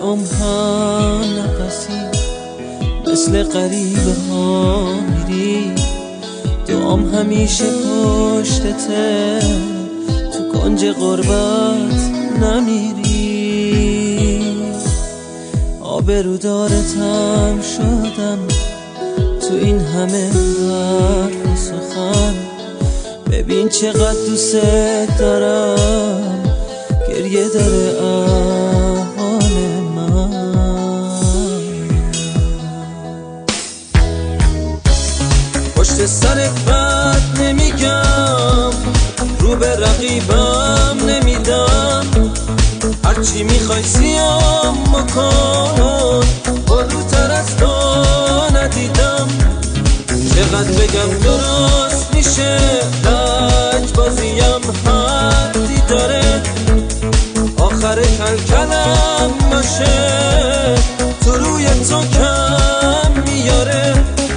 عمرها نفسی مثل غریبه ها میری، دعام همیشه پشتته، تو کنج غربت نمیری. آبرودارتم شدم تو این همه حرف و سخن، ببین چقدر دوست دارم، گریه داره احوال من. پشت سرت بد نمیگم، رو به رقیبم نمیدم، هرچی میخوای سیام مکن، بلوتر از تو ندیدم. چقدر بگم درست میشه، لج بازیم حدی داره، آخر کلکلم باشه، تو روی تو کم میاره.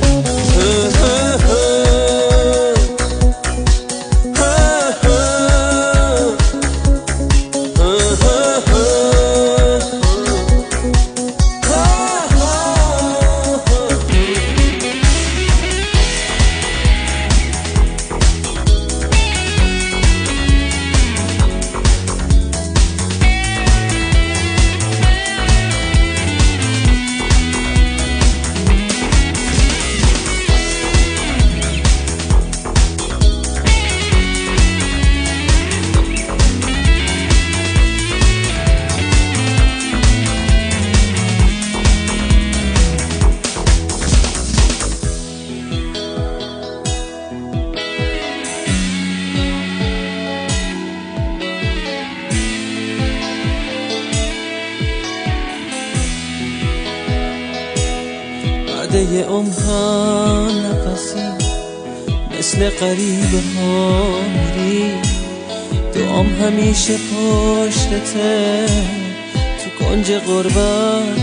بعد عمرها نفسی مثل غریبه ها میری، دعام همیشه پشتته، تو کنج غربت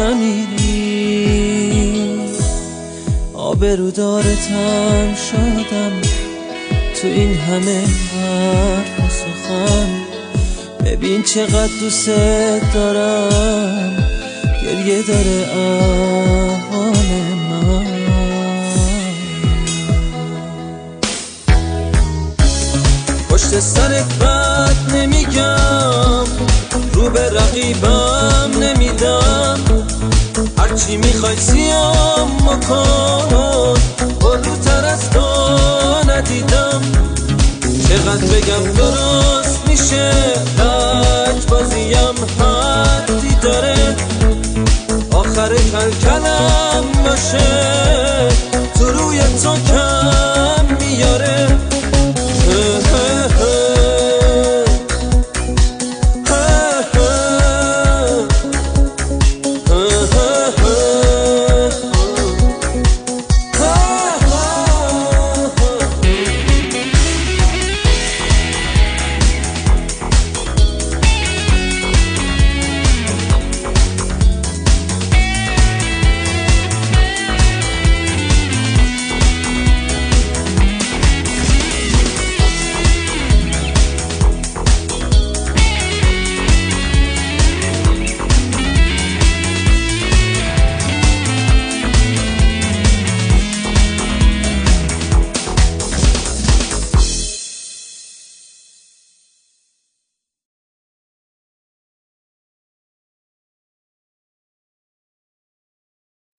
نمیری. آبرودارتم شدم تو این همه حرف و سخن، ببین چقدر دوست دارم، گریه داره احوال من. پشت سرت بد نمیگم، رو به رقیبم نمیدم، هرچی میخوای سیام مکن، بلوتر از تو ندیدم. چقدر بگم درست میشه، لج بازیم حدی داره، آخر کلکلم باشه، تو روی تو کم